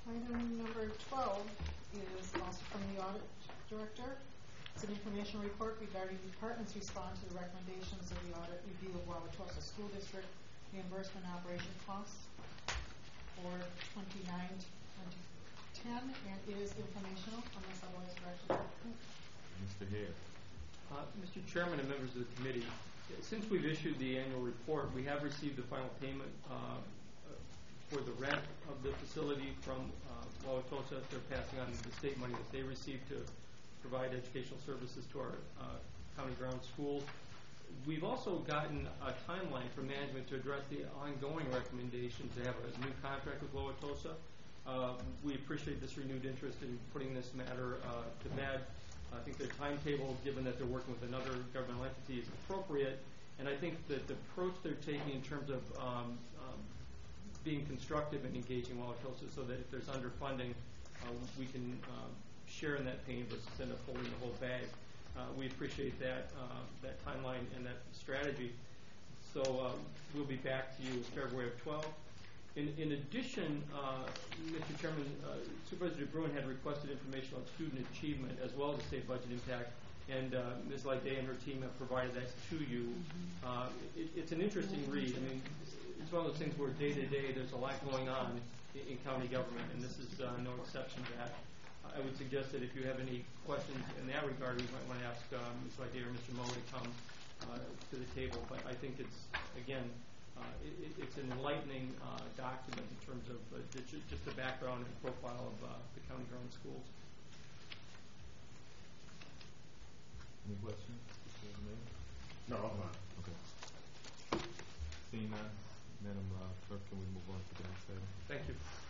Item number 12 is also from the Audit Director. It's an information report regarding departments' response to the recommendations of the audit review of Wauwatosa School District reimbursement operation costs for 2009-2010, and it is informational unless otherwise directed. Mr. Hare. Mr. Chairman and members of the committee, since we've issued the annual report, we have received the final payment for the rent of the facility from Wauwatosa. They're passing on the state money that they receive to provide educational services to our county ground schools. We've also gotten a timeline from management to address the ongoing recommendation to have a new contract with Wauwatosa. We appreciate this renewed interest in putting this matter to bed. I think their timetable, given that they're working with another governmental entity, is appropriate. And I think that the approach they're taking in terms of being constructive and engaging Wauwatosa so that if there's underfunding, we can share in that pain versus end up holding the whole bag. We appreciate that timeline and that strategy. So we'll be back to you February of 12. In addition, Mr. Chairman, Supervisor DeBruin had requested information on student achievement as well as the state budget impact, and Ms. Lyday and her team have provided that to you. It's an interesting read. I mean, it's one of those things where day to day there's a lot going on in county government, and this is no exception to that. I would suggest that if you have any questions in that regard, we might want to ask Ms. Lyday or Mr. Moe to come to the table. But I think it's, again, it's an enlightening document in terms of just the background and profile of the county grown schools. Any questions? No, I'm not. Okay. Seeing none, Madam Clerk, can we move on to the next item? Thank you.